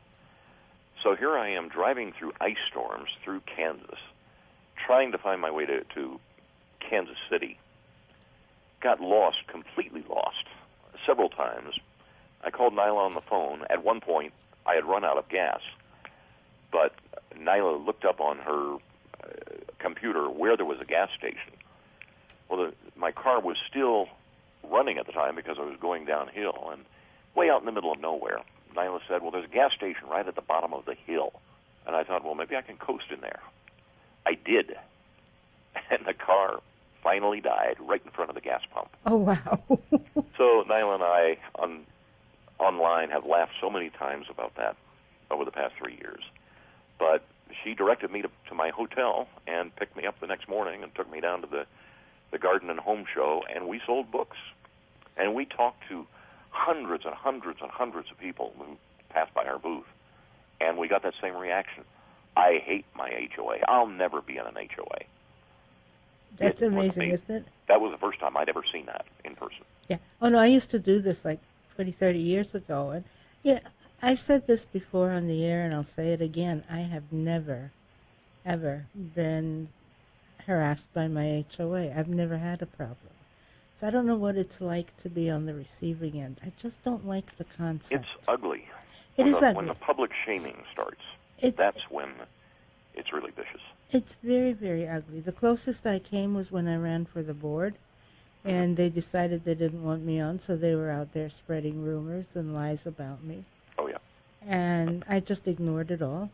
So here I am driving through ice storms through Kansas, trying to find my way to, to Kansas City. Got lost, completely lost, several times. I called Nyla on the phone. At one point, I had run out of gas, but Nyla looked up on her uh, computer where there was a gas station. Well, the, my car was still running at the time because I was going downhill, and way out in the middle of nowhere, Nyla said, well, there's a gas station right at the bottom of the hill. And I thought, well, maybe I can coast in there. I did. And the car finally died right in front of the gas pump. Oh, wow. So Nyla and I on online have laughed so many times about that over the past three years. But she directed me to, to my hotel and picked me up the next morning and took me down to the, the Garden and Home Show, and we sold books. And we talked to hundreds and hundreds and hundreds of people who passed by our booth, and we got that same reaction. I hate my H O A. I'll never be in an H O A. That's It was amazing, amazing. isn't it? That was the first time I'd ever seen that in person. Yeah. Oh, no, I used to do this like twenty, thirty years ago. And, yeah, I've said this before on the air, and I'll say it again. I have never, ever been harassed by my H O A. I've never had a problem. So I don't know what it's like to be on the receiving end. I just don't like the concept. It's ugly. It when is the, ugly. When the public shaming starts, It's, that's when it's really vicious. It's very, very ugly. The closest I came was when I ran for the board, and they decided they didn't want me on, so they were out there spreading rumors and lies about me. Oh, yeah. And I just ignored it all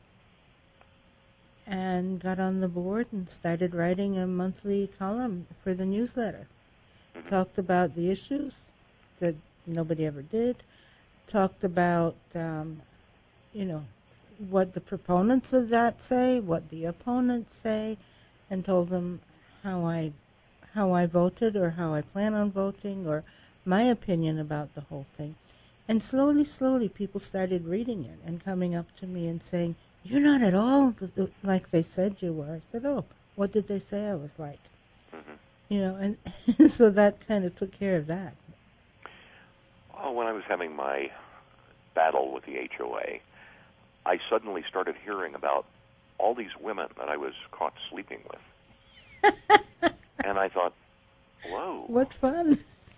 and got on the board and started writing a monthly column for the newsletter. Mm-hmm. Talked about the issues that nobody ever did. Talked about, um, you know, what the proponents of that say, what the opponents say, and told them how I how I voted or how I plan on voting or my opinion about the whole thing. And slowly, slowly, people started reading it and coming up to me and saying, "You're not at all like they said you were." I said, "Oh, what did they say I was like?" Mm-hmm. You know, and so that kind of took care of that. Oh, when I was having my battle with the H O A, I suddenly started hearing about all these women that I was caught sleeping with. And I thought, whoa. What fun.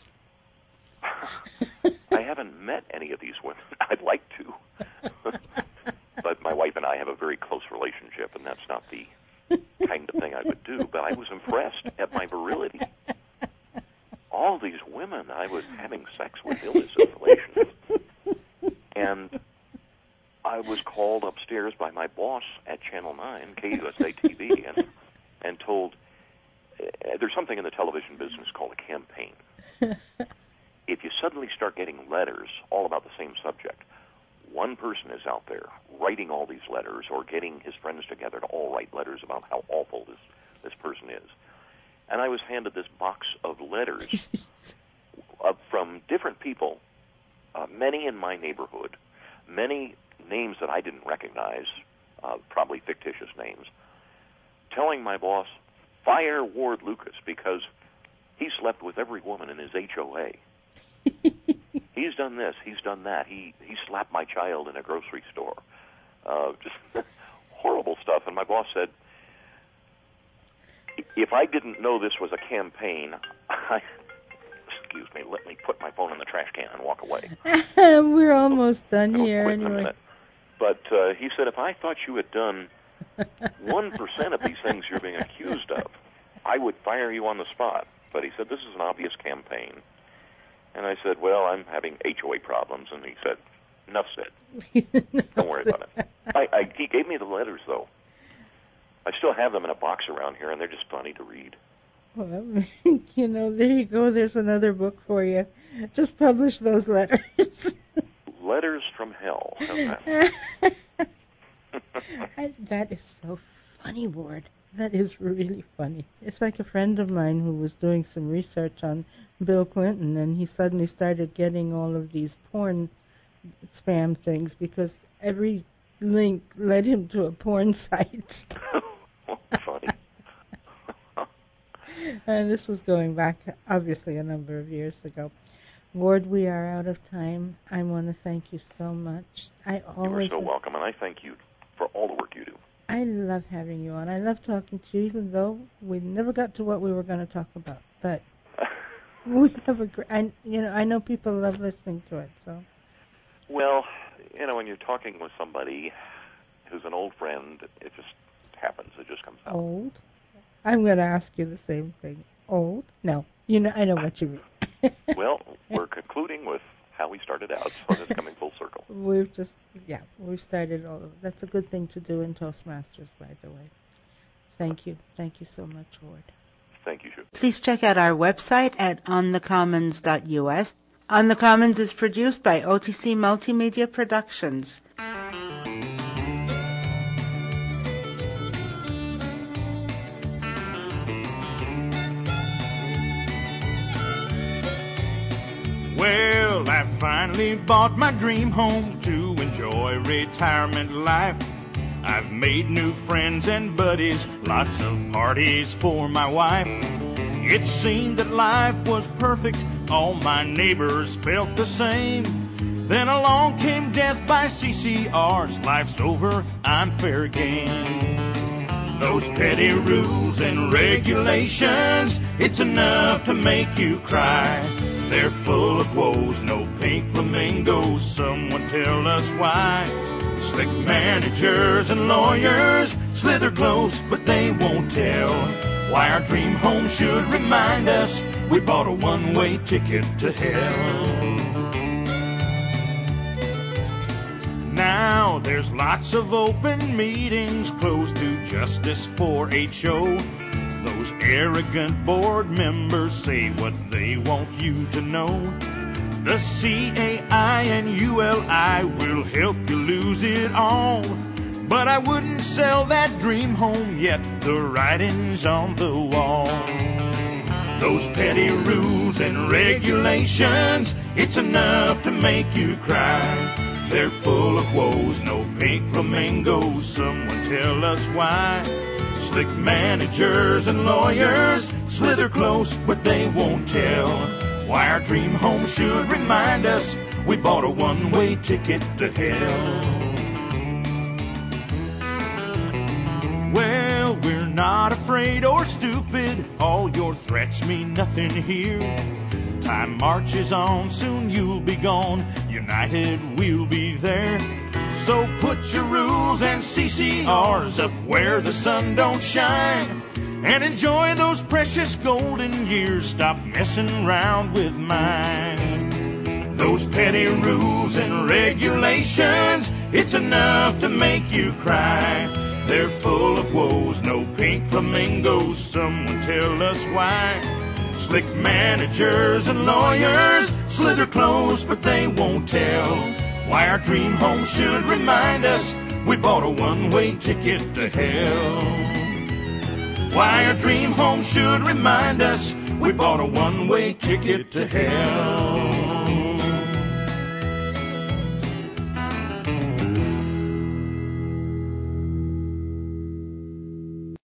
I haven't met any of these women. I'd like to. But my wife and I have a very close relationship, and that's not the kind of thing I would do. But I was impressed at my virility. All these women I was having sex with, illicit relations. And I was called upstairs by my boss at Channel nine, K U S A T V, and, and told, uh, there's something in the television business called a campaign. If you suddenly start getting letters all about the same subject, one person is out there writing all these letters or getting his friends together to all write letters about how awful this, this person is. And I was handed this box of letters uh, from different people, uh, many in my neighborhood, many names that I didn't recognize, uh, probably fictitious names, telling my boss, fire Ward Lucas because he slept with every woman in his H O A. He's done this, he's done that. He he slapped my child in a grocery store. Uh, just horrible stuff. And my boss said, if I didn't know this was a campaign, I, excuse me, let me put my phone in the trash can and walk away. We're almost done It'll here quit in a anyway. minute. But uh, he said, if I thought you had done one percent of these things you're being accused of, I would fire you on the spot. But he said, this is an obvious campaign. And I said, well, I'm having H O A problems. And he said, enough said. Don't worry about it. I, I, he gave me the letters, though. I still have them in a box around here, and they're just funny to read. Well, you know, there you go. There's another book for you. Just publish those letters. Letters from Hell. How's that? I, that is so funny, Ward. That is really funny. It's like a friend of mine who was doing some research on Bill Clinton, and he suddenly started getting all of these porn spam things because every link led him to a porn site. Funny. And this was going back, obviously, a number of years ago. Ward, we are out of time. I want to thank you so much. I always You are so welcome, and I thank you for all the work you do. I love having you on. I love talking to you, even though we never got to what we were going to talk about. But we have a great, I, you know, I know people love listening to it. So. Well, you know, when you're talking with somebody who's an old friend, it just happens. It just comes out. Old? I'm going to ask you the same thing. Old? No. You know, I know what you mean. Well, we're concluding with how we started out. So it's coming full circle. We've just, yeah, we've started all of it. That's a good thing to do in Toastmasters, by the way. Thank you. Thank you so much, Ward. Thank you, Sue. Please check out our website at on the commons dot u s. On the Commons is produced by O T C Multimedia Productions. Well, I finally bought my dream home to enjoy retirement life. I've made new friends and buddies, lots of parties for my wife. It seemed that life was perfect, all my neighbors felt the same. Then along came death by C C Rs, life's over, I'm fair game. Those petty rules and regulations, it's enough to make you cry. They're full of woes, no pink flamingos, someone tell us why. Slick managers and lawyers slither close, but they won't tell why our dream home should remind us we bought a one-way ticket to hell. Now there's lots of open meetings closed to justice for H O. Those arrogant board members say what they want you to know. The C A I and U L I will help you lose it all. But I wouldn't sell that dream home yet, the writing's on the wall. Those petty rules and regulations, it's enough to make you cry. They're full of woes, no pink flamingos, someone tell us why. Slick managers and lawyers slither close, but they won't tell why our dream home should remind us we bought a one-way ticket to hell. Well, we're not afraid or stupid, all your threats mean nothing here. Time marches on, soon you'll be gone, united we'll be there. So put your rules and C C Rs up where the sun don't shine, and enjoy those precious golden years, stop messing around with mine. Those petty rules and regulations, it's enough to make you cry. They're full of woes, no pink flamingos, someone tell us why. Slick managers and lawyers slither close, but they won't tell why our dream home should remind us we bought a one-way ticket to hell. Why our dream home should remind us we bought a one-way ticket to hell.